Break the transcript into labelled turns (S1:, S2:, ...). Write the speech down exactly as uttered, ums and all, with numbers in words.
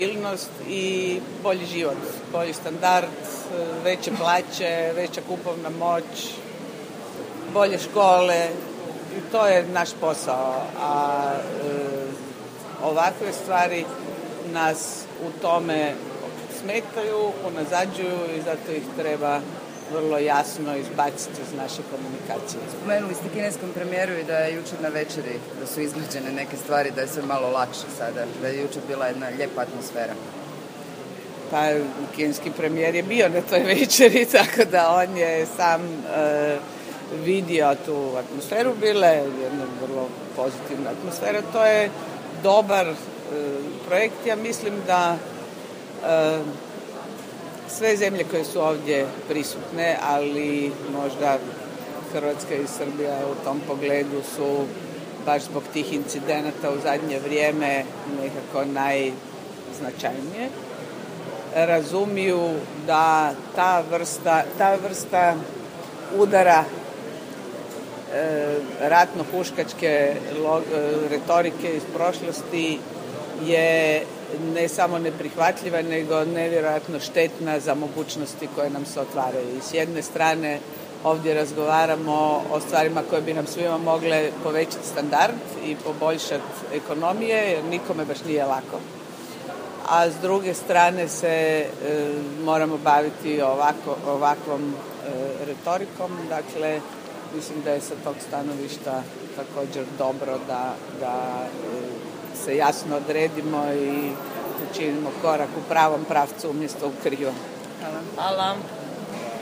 S1: stabilnost i bolji život, bolji standard, veće plaće, veća kupovna moć, bolje škole. I to je naš posao. A e, ovakve stvari nas u tome smetaju, unazađuju i zato ih treba vrlo jasno izbaciti iz naše komunikacije.
S2: Spomenuli ste kineskom premijeru i da je jučer na večeri, da su izgrađene neke stvari, da je sve malo lakše sada, da je jučer bila jedna lijepa atmosfera.
S1: Pa kineski premijer je bio na toj večeri, tako da on je sam e, vidio tu atmosferu, bila je jedna vrlo pozitivna atmosfera. To je dobar e, projekt. Ja mislim da e, sve zemlje koje su ovdje prisutne, ali možda Hrvatska i Srbija u tom pogledu su baš zbog tih incidenata u zadnje vrijeme nekako najznačajnije. Razumiju da ta vrsta, ta vrsta udara e, ratno-huškačke retorike iz prošlosti je ne samo neprihvatljiva, nego nevjerojatno štetna za mogućnosti koje nam se otvaraju. I s jedne strane ovdje razgovaramo o stvarima koje bi nam svima mogle povećati standard i poboljšati ekonomije, jer nikome baš nije lako. A s druge strane se e, moramo baviti ovako, ovakvom e, retorikom. Dakle, mislim da je sa tog stanovišta također dobro da, da e, se jasno odredimo i učinimo korak u pravom pravcu umjesto u krivom.
S2: Hvala.
S3: Hvala.